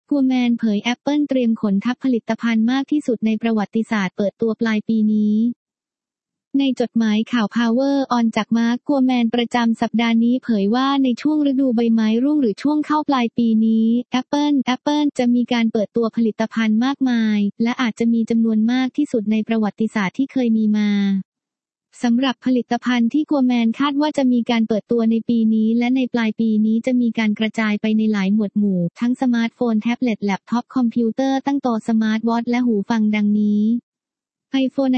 กัวแมนเผย Apple เตรียมขนทัพผลิตภัณฑ์มากที่สุดในประวัติศาสตร์เปิดตัวปลายปีนี้ในจดหมายข่าว Power On จากมาร์ค กัวแมนประจำสัปดาห์นี้เผยว่าในช่วงฤดูใบไม้ร่วงหรือช่วงเข้าปลายปีนี้ Apple จะมีการเปิดตัวผลิตภัณฑ์มากมายและอาจจะมีจำนวนมากที่สุดในประวัติศาสตร์ที่เคยมีมาสำหรับผลิตภัณฑ์ที่กัวแมนคาดว่าจะมีการเปิดตัวในปีนี้และในปลายปีนี้จะมีการกระจายไปในหลายหมวดหมู่ทั้งสมาร์ทโฟนแท็บเล็ตแล็ปท็อปคอมพิวเตอร์ตั้งโต๊ะสมาร์ทวอทช์และหูฟังดังนี้iPhone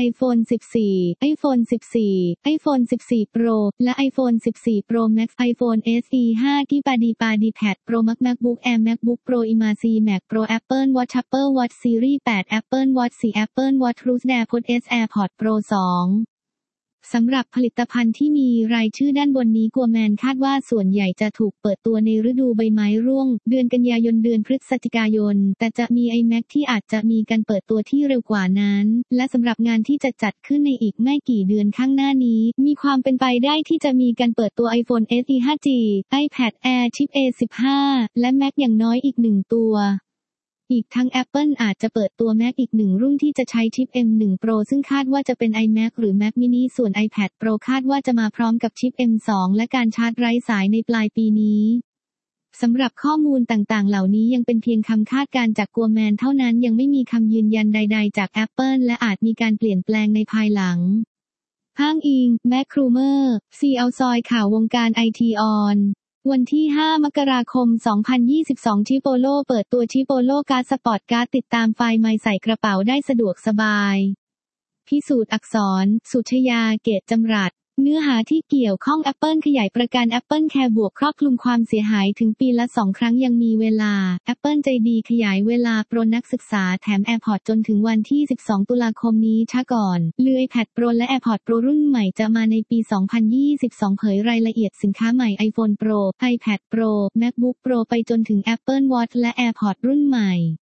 14 iPhone 14 iPhone 14 Pro และ iPhone 14 Pro Max iPhone SE 5ที่ปาดีแพด Pro MacBook Air MacBook Pro Imacy Mac Pro Apple Watch Series 8 Apple Watch 4 Apple Watch Plus AirPods S AirPods Pro 2สำหรับผลิตภัณฑ์ที่มีรายชื่อด้านบนนี้กัวแมนคาดว่าส่วนใหญ่จะถูกเปิดตัวในฤดูใบไม้ร่วงเดือนกันยายนเดือนพฤศจิกายนแต่จะมี iMac ที่อาจจะมีการเปิดตัวที่เร็วกว่านั้นและสำหรับงานที่จะจัดขึ้นในอีกไม่กี่เดือนข้างหน้านี้มีความเป็นไปได้ที่จะมีการเปิดตัว iPhone SE 5G iPad Air ชิป A15 และ Mac อย่างน้อยอีก1ตัวอีกทั้ง Apple อาจจะเปิดตัว Mac อีก1รุ่นที่จะใช้ชิป M1 Pro ซึ่งคาดว่าจะเป็น iMac หรือ Mac mini ส่วน iPad Pro คาดว่าจะมาพร้อมกับชิป M2 และการชาร์จไร้สายในปลายปีนี้สำหรับข้อมูลต่างๆเหล่านี้ยังเป็นเพียงคำคาดการณ์จากกัวแมนเท่านั้นยังไม่มีคำยืนยันใดๆจาก Apple และอาจมีการเปลี่ยนแปลงในภายหลังอ้างอิง MacRumor ซีเอาซอยข่าววงการไอทีออนวันที่ 5 มกราคม 2022 ชิโปโลเปิดตัวชิโปโลการ์ดสปอร์ตการ์ดติดตามไฟล์ไมค์ใส่กระเป๋าได้สะดวกสบายพิสูจน์อักษรสุชยาเกตจำรัดเนื้อหาที่เกี่ยวข้อง Apple ขยายประกัน Apple Care บวกครอบคลุมความเสียหายถึงปีละ2 ครั้งยังมีเวลา Apple ใจดีขยายเวลาโปรนักศึกษาแถม AirPods จนถึงวันที่ 12 ตุลาคมนี้ช้าก่อนลือ iPad Pro และ AirPods Pro รุ่นใหม่จะมาในปี 2022 เผยรายละเอียดสินค้าใหม่ iPhone Pro iPad Pro MacBook Pro ไปจนถึง Apple Watch และ AirPods รุ่นใหม่